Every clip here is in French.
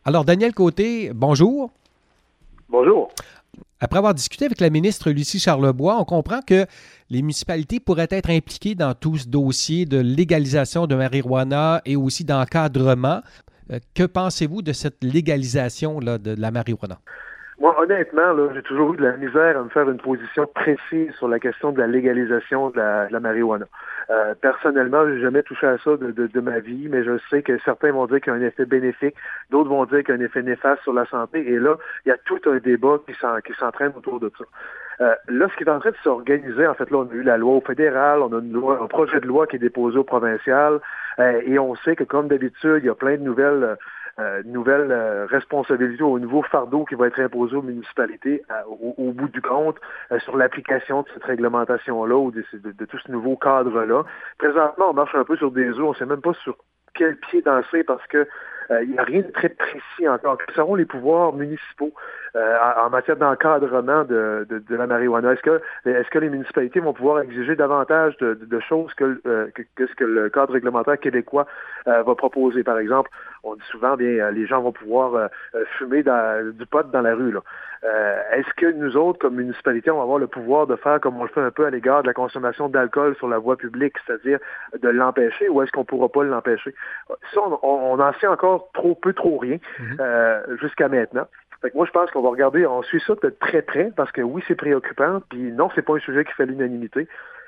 Alors, Daniel Côté, bonjour. Bonjour. Après avoir discuté avec la ministre Lucie Charlebois, on comprend que les municipalités pourraient être impliquées dans tout ce dossier de légalisation de marijuana et aussi d'encadrement. Que pensez-vous de cette légalisation là, de la marijuana? Moi, honnêtement, là, j'ai toujours eu de la misère à me faire une position précise sur la question de la légalisation de la marijuana. Personnellement, j'ai jamais touché à ça de ma vie, mais je sais que certains vont dire qu'il y a un effet bénéfique, d'autres vont dire qu'il y a un effet néfaste sur la santé, et là, il y a tout un débat qui s'entraîne autour de ça. Là, ce qui est en train de s'organiser, en fait, là, on a eu la loi au fédéral, on a un projet de loi qui est déposé au provincial, et on sait que, comme d'habitude, il y a plein de nouvelles responsabilités au nouveau fardeau qui va être imposé aux municipalités au bout du compte sur l'application de cette réglementation-là ou de tout ce nouveau cadre-là. Présentement, on marche un peu sur des œufs, on ne sait même pas sur quel pied danser parce que il n'y a rien de très précis encore. Quels seront les pouvoirs municipaux en matière d'encadrement de la marijuana? Est-ce que les municipalités vont pouvoir exiger davantage de choses que ce que le cadre réglementaire québécois va proposer? Par exemple, on dit souvent, bien, les gens vont pouvoir fumer du pot dans la rue, là. Est-ce que nous autres, comme municipalité, on va avoir le pouvoir de faire comme on le fait un peu à l'égard de la consommation d'alcool sur la voie publique, c'est-à-dire de l'empêcher, ou est-ce qu'on ne pourra pas l'empêcher? Ça, on n'en sait encore trop rien jusqu'à maintenant. Fait que moi, je pense qu'on va regarder, on suit ça peut-être très près, parce que oui, c'est préoccupant, puis non, c'est pas un sujet qui fait l'unanimité.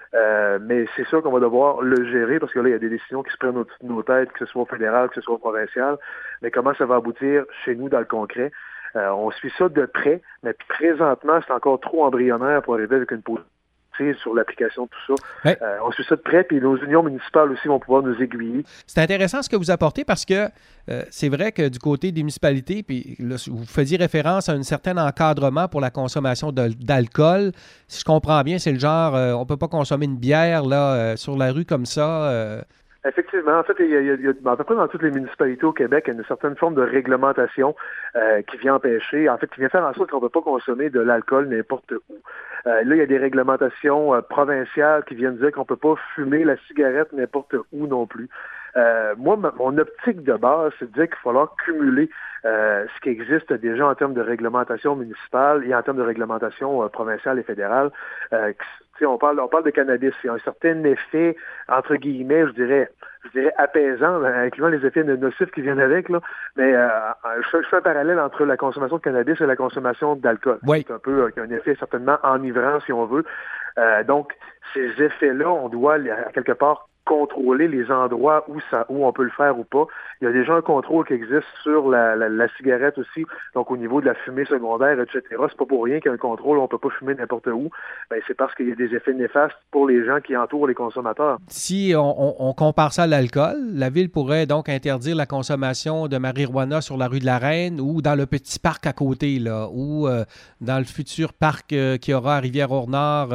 Mais c'est sûr qu'on va devoir le gérer parce que là, il y a des décisions qui se prennent au-dessus de nos têtes, que ce soit au fédéral, que ce soit au provincial. Mais comment ça va aboutir chez nous dans le concret? On suit ça de près, mais présentement, c'est encore trop embryonnaire pour arriver avec une position sur l'application de tout ça. Ouais. On suit ça de près, puis nos unions municipales aussi vont pouvoir nous aiguiller. C'est intéressant ce que vous apportez parce que c'est vrai que du côté des municipalités, puis là, vous faisiez référence à un certain encadrement pour la consommation d'alcool. Si je comprends bien, c'est le genre, on ne peut pas consommer une bière là, sur la rue comme ça. Effectivement. En fait, il y a à peu près dans toutes les municipalités au Québec, il y a une certaine forme de réglementation qui vient empêcher, en fait, qui vient faire en sorte qu'on ne peut pas consommer de l'alcool n'importe où. Là, il y a des réglementations provinciales qui viennent dire qu'on ne peut pas fumer la cigarette n'importe où non plus. Moi, mon optique de base, c'est de dire qu'il va falloir cumuler ce qui existe déjà en termes de réglementation municipale et en termes de réglementation provinciale et fédérale. On parle de cannabis. Il y a un certain effet, entre guillemets, je dirais apaisant, incluant les effets nocifs qui viennent avec, là. Mais je fais un parallèle entre la consommation de cannabis et la consommation d'alcool. Oui. C'est un peu un effet certainement enivrant, si on veut. Donc, ces effets-là, on doit, à quelque part, contrôler les endroits où on peut le faire ou pas. Il y a déjà un contrôle qui existe sur la cigarette aussi, donc au niveau de la fumée secondaire, etc. C'est pas pour rien qu'il y a un contrôle, on peut pas fumer n'importe où. Ben, c'est parce qu'il y a des effets néfastes pour les gens qui entourent les consommateurs. Si on compare ça à l'alcool, la Ville pourrait donc interdire la consommation de marijuana sur la rue de la Reine ou dans le petit parc à côté, là, ou dans le futur parc qu'il y aura à Rivière-au-Nord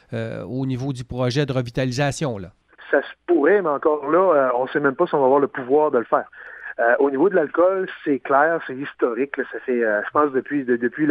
au niveau du projet de revitalisation, là. Ça se pourrait, mais encore là, on ne sait même pas si on va avoir le pouvoir de le faire. Au niveau de l'alcool, c'est clair, c'est historique. Là, ça fait, je pense, depuis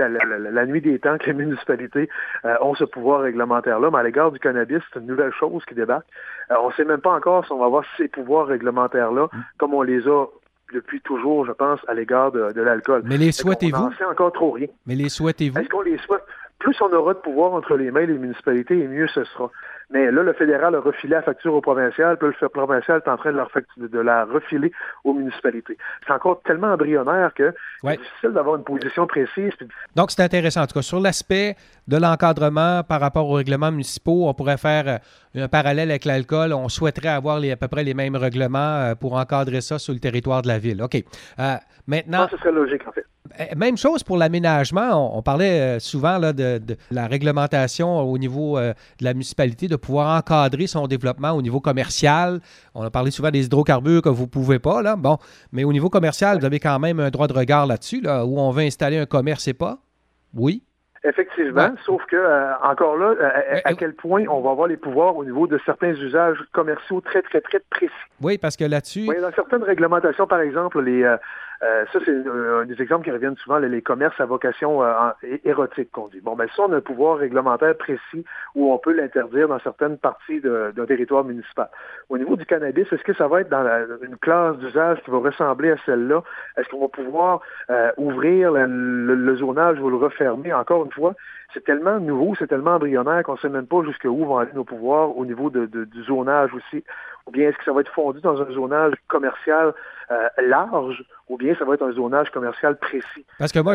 la nuit des temps que les municipalités ont ce pouvoir réglementaire-là. Mais à l'égard du cannabis, c'est une nouvelle chose qui débarque. On ne sait même pas encore si on va avoir ces pouvoirs réglementaires-là, comme on les a depuis toujours, je pense, à l'égard de l'alcool. Mais les souhaitez-vous? On n'en sait encore trop rien. Mais les souhaitez-vous? Est-ce qu'on les souhaite? Plus on aura de pouvoir entre les mains des municipalités, et mieux ce sera. Mais là, le fédéral a refilé la facture au provincial, puis le provincial est en train de la refiler aux municipalités. C'est encore tellement embryonnaire que c'est difficile d'avoir une position précise. Donc, c'est intéressant. En tout cas, sur l'aspect de l'encadrement par rapport aux règlements municipaux, on pourrait faire un parallèle avec l'alcool. On souhaiterait avoir à peu près les mêmes règlements pour encadrer ça sur le territoire de la Ville. OK. Maintenant... ce serait logique, en fait. Même chose pour l'aménagement. On parlait souvent là, de la réglementation au niveau de la municipalité, de pouvoir encadrer son développement au niveau commercial. On a parlé souvent des hydrocarbures que vous ne pouvez pas, là. Bon, mais au niveau commercial, vous avez quand même un droit de regard là-dessus, là, où on veut installer un commerce et pas. Oui. Effectivement, sauf que, encore là, à quel point on va avoir les pouvoirs au niveau de certains usages commerciaux très, très, très précis. Oui, parce que là-dessus... Oui, dans certaines réglementations, par exemple, les Ça, c'est un des exemples qui reviennent souvent, les commerces à vocation érotique, qu'on dit. Bon, ben ça, on a un pouvoir réglementaire précis où on peut l'interdire dans certaines parties d'un territoire municipal. Au niveau du cannabis, est-ce que ça va être dans une classe d'usage qui va ressembler à celle-là? Est-ce qu'on va pouvoir ouvrir le zonage ou le refermer? Encore une fois, c'est tellement nouveau, c'est tellement embryonnaire qu'on ne sait même pas jusqu'où vont aller nos pouvoirs au niveau du zonage aussi. Ou bien est-ce que ça va être fondu dans un zonage commercial large, ou bien ça va être un zonage commercial précis. Parce que moi,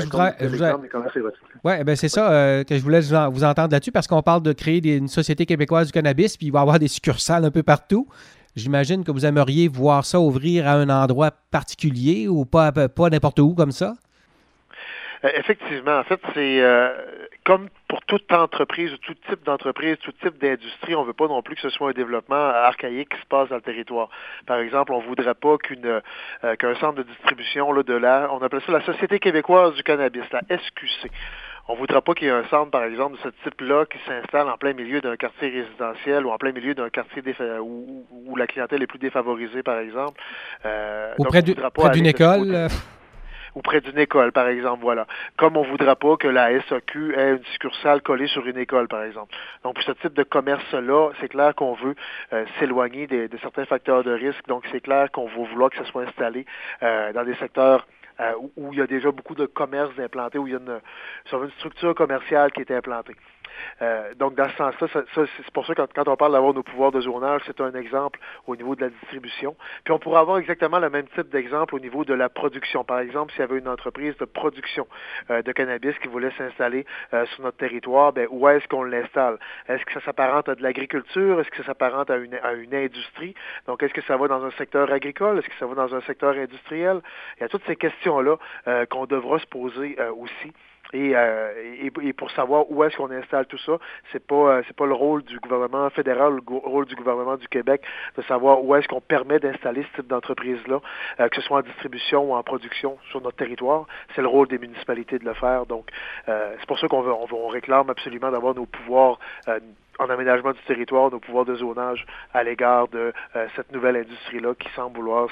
ouais, ben c'est ça que je voulais vous entendre là-dessus, parce qu'on parle de créer une société québécoise du cannabis, puis il va y avoir des succursales un peu partout. J'imagine que vous aimeriez voir ça ouvrir à un endroit particulier ou pas n'importe où comme ça? Effectivement, en fait, c'est comme pour toute entreprise, ou tout type d'entreprise, tout type d'industrie, on ne veut pas non plus que ce soit un développement archaïque qui se passe dans le territoire. Par exemple, on ne voudrait pas qu'un centre de distribution on appelle ça la Société québécoise du cannabis, la SQC. On ne voudra pas qu'il y ait un centre, par exemple, de ce type-là qui s'installe en plein milieu d'un quartier résidentiel ou en plein milieu d'un quartier où la clientèle est plus défavorisée, par exemple. Ou près d'une école. Ou près d'une école, par exemple, voilà. Comme on ne voudra pas que la SAQ ait une succursale collée sur une école, par exemple. Donc, pour ce type de commerce-là, c'est clair qu'on veut s'éloigner de certains facteurs de risque. Donc, c'est clair qu'on va vouloir que ça soit installé dans des secteurs où il y a déjà beaucoup de commerces implantés, où il y a une structure commerciale qui est implantée. Donc, dans ce sens-là, c'est pour ça que quand on parle d'avoir nos pouvoirs de zonage, c'est un exemple au niveau de la distribution. Puis on pourrait avoir exactement le même type d'exemple au niveau de la production. Par exemple, s'il y avait une entreprise de production de cannabis qui voulait s'installer sur notre territoire, ben, où est-ce qu'on l'installe? Est-ce que ça s'apparente à de l'agriculture? Est-ce que ça s'apparente à une industrie? Donc, est-ce que ça va dans un secteur agricole? Est-ce que ça va dans un secteur industriel? Il y a toutes ces questions-là qu'on devra se poser aussi. Et pour savoir où est-ce qu'on installe tout ça, c'est pas le rôle du gouvernement fédéral, le rôle du gouvernement du Québec de savoir où est-ce qu'on permet d'installer ce type d'entreprise-là, que ce soit en distribution ou en production sur notre territoire. C'est le rôle des municipalités de le faire. Donc, c'est pour ça qu'on réclame absolument d'avoir nos pouvoirs en aménagement du territoire, nos pouvoirs de zonage à l'égard de cette nouvelle industrie-là qui semble vouloir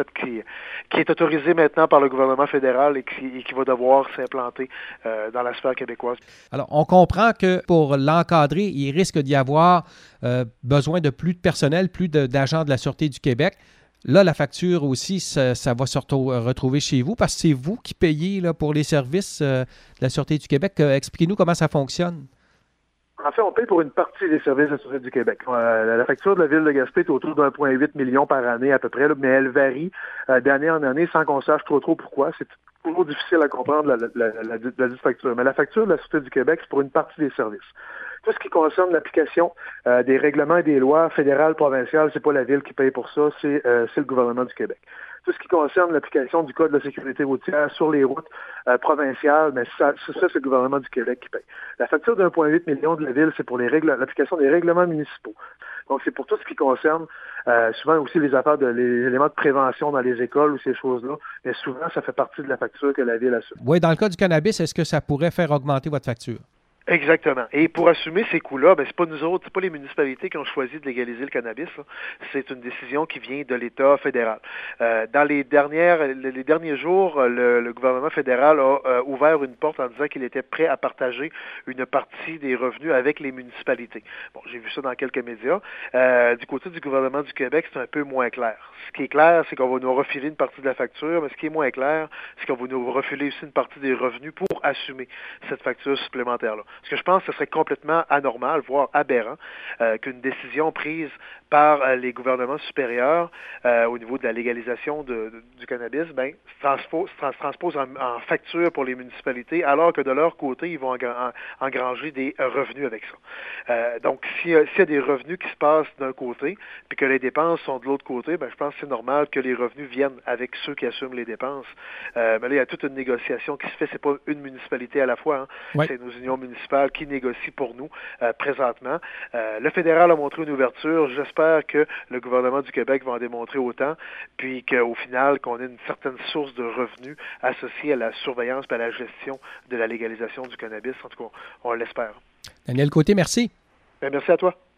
qui est autorisée maintenant par le gouvernement fédéral et qui va devoir s'implanter dans la sphère québécoise. Alors, on comprend que pour l'encadrer, il risque d'y avoir besoin de plus de personnel, plus d'agents de la Sûreté du Québec. Là, la facture aussi, ça va se retrouver chez vous parce que c'est vous qui payez là, pour les services de la Sûreté du Québec. Expliquez-nous comment ça fonctionne. En fait, on paye pour une partie des services de la Sûreté du Québec. La facture de la Ville de Gaspé est autour d'1,8 million par année à peu près, là, mais elle varie d'année en année sans qu'on sache trop pourquoi. C'est toujours difficile à comprendre la dite facture. Mais la facture de la Sûreté du Québec, c'est pour une partie des services. Tout ce qui concerne l'application des règlements et des lois fédérales, provinciales, c'est pas la Ville qui paye pour ça, c'est le gouvernement du Québec. Tout ce qui concerne l'application du Code de la sécurité routière sur les routes provinciales, mais ça, c'est le gouvernement du Québec qui paye. La facture de 1,8 million de la Ville, c'est pour l'application des règlements municipaux. Donc, c'est pour tout ce qui concerne souvent aussi les affaires les éléments de prévention dans les écoles ou ces choses-là, mais souvent, ça fait partie de la facture que la Ville assume. Oui, dans le cas du cannabis, est-ce que ça pourrait faire augmenter votre facture? Exactement. Et pour assumer ces coûts-là, ben c'est pas nous autres, c'est pas les municipalités qui ont choisi de légaliser le cannabis. Là. C'est une décision qui vient de l'État fédéral. Dans les derniers jours, le gouvernement fédéral a ouvert une porte en disant qu'il était prêt à partager une partie des revenus avec les municipalités. Bon, j'ai vu ça dans quelques médias. Du côté du gouvernement du Québec, c'est un peu moins clair. Ce qui est clair, c'est qu'on va nous refiler une partie de la facture, mais ce qui est moins clair, c'est qu'on va nous refiler aussi une partie des revenus pour assumer cette facture supplémentaire-là. Parce que je pense que ce serait complètement anormal, voire aberrant, qu'une décision prise par les gouvernements supérieurs au niveau de la légalisation du cannabis, se transpose en facture pour les municipalités, alors que de leur côté, ils vont engranger des revenus avec ça. Donc, s'il y a des revenus qui se passent d'un côté, puis que les dépenses sont de l'autre côté, je pense que c'est normal que les revenus viennent avec ceux qui assument les dépenses. Mais là, il y a toute une négociation qui se fait. C'est pas une municipalité à la fois. Hein. Oui. C'est nos unions municipales qui négocient pour nous présentement. Le fédéral a montré une ouverture. J'espère que le gouvernement du Québec va en démontrer autant, puis qu'au final, qu'on ait une certaine source de revenus associée à la surveillance et à la gestion de la légalisation du cannabis. En tout cas, on l'espère. Daniel Côté, merci. Bien, merci à toi.